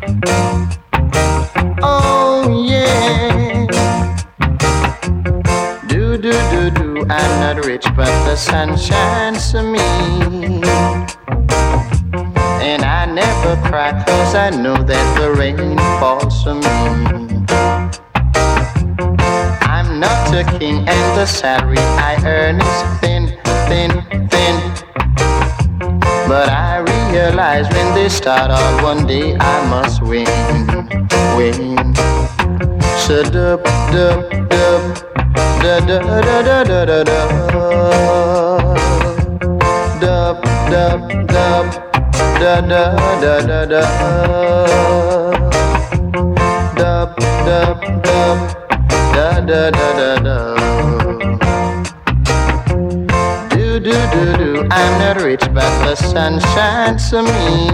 Oh yeah. Do. I'm not rich, but the sun shines on me. And I never cry, 'cause I know that the rain falls on me. I'm not a king, and the salary I earn is thin. But I realize when they start out, one day I must win. So dub, da da da da da da da da. Dub, da da da da da. Dub, da da da da. Do. I'm not rich, but the sun shines on me.